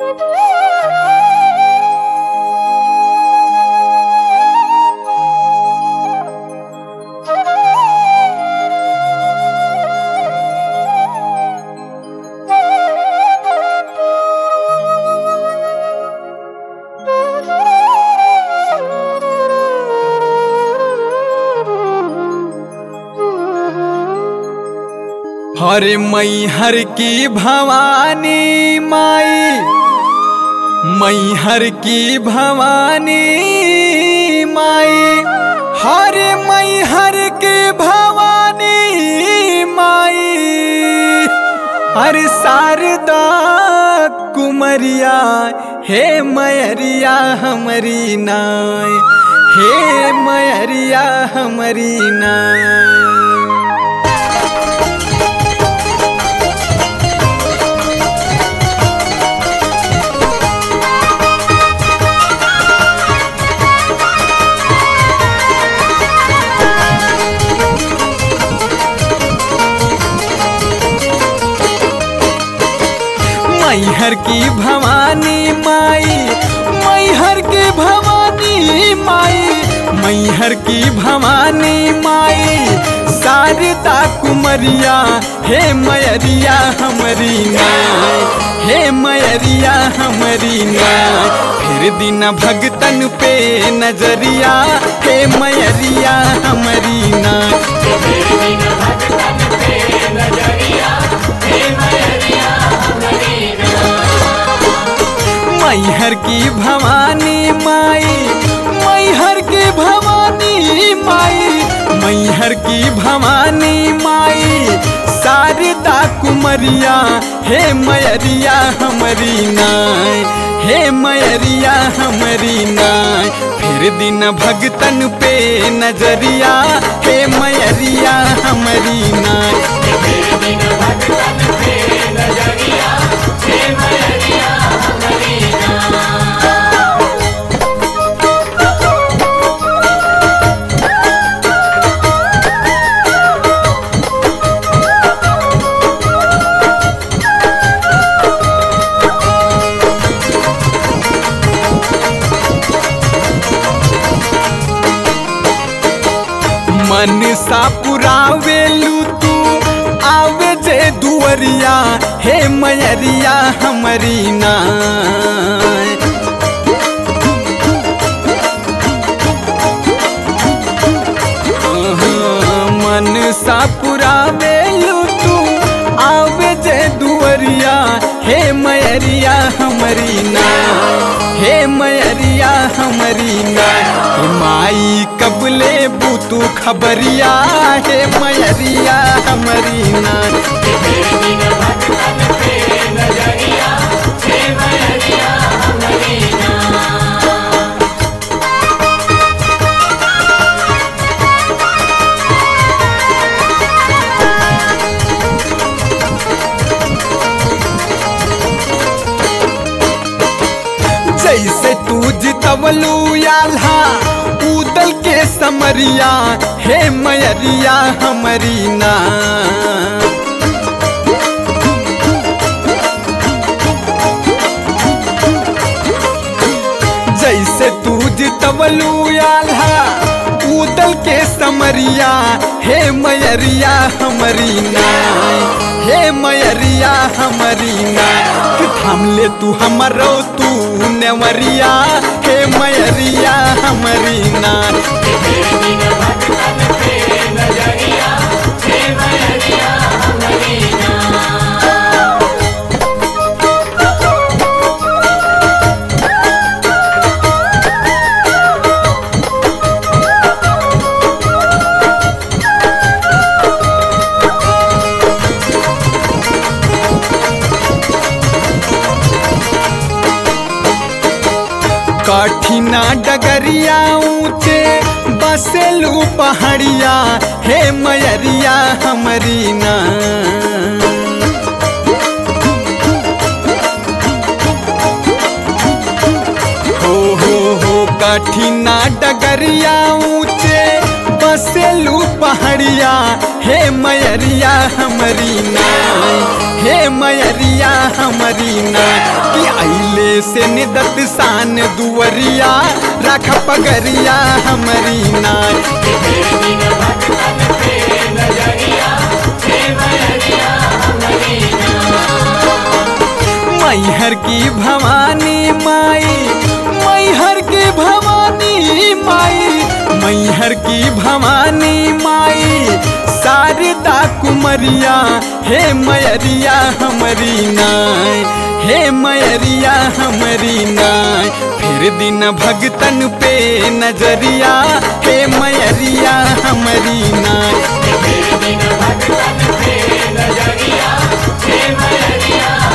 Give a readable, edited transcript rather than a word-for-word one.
हरे मैहर की भवानी माई, मैहर की भवानी माई, हरे मैहर की भवानी माई, हरे शारदा कुमरिया हे मैहरिया हमारी नाय, हे मैहरिया हमारी नाय। मैहर की भवानी माई, मैहर की भवानी माई, मैहर की भवानी माई, शारदा कुमरिया हे मैहरिया हमारी नाय, हे मैहरिया हमारी नाय। फिर दिन भगतन पे नजरिया हे मैहरिया हमारी नाय, मैहर की भवानी माई, मैहर की भवानी माई, मैहर की भवानी माई, शारदा कुमरिया हे मैहरिया हमारी नाय, हे मैहरिया हमारी नाय। फिर दिन भगतन पे नजरिया हे मैहरिया हमारी नाय, मनसा पुरावेलू तू आवे जे दुवरिया हे मैहरिया हमारी नाय। मनसा पुरावेलू तू आवे जे दुवरिया हे मैहरिया हमारी नाय, हे मैहरिया हमारी नाय। माई कबले बूतू खबरिया हे मैहरिया हमारी नाय, जैसे तू जितवलू याल्हा उदल के समरिया हे मैहरिया हमारी नाय। जैसे तू जितवलू याल्हा उदल के समरिया हे मैहरिया हमारी नाय, हे मैहरिया हमारी नाय। थाम ले तू हमारो तू नेवरिया हे मैहरिया हमारी नाय, कठिना डगरिया ऊंचे बसेलू पहाड़िया हे मैहरिया हमारी नाय। हो कठिना डगरिया ऊंचे बसेलू पहाड़िया हे मैहरिया हमारी नाय, हे मैहरिया हमारी नाय। कि आइले से निदत सान दुवरिया रख पगरिया हमरी नाय। मैहर की भवानी माई, मैहर की भवानी माई, मैहर की भवानी माई शारदा कुमरिया हे मैरिया हमरी नाय, हे मैरिया हमरी नाय। फिर दिन भगतन पे नजरिया हे मैरिया हमरी नाय।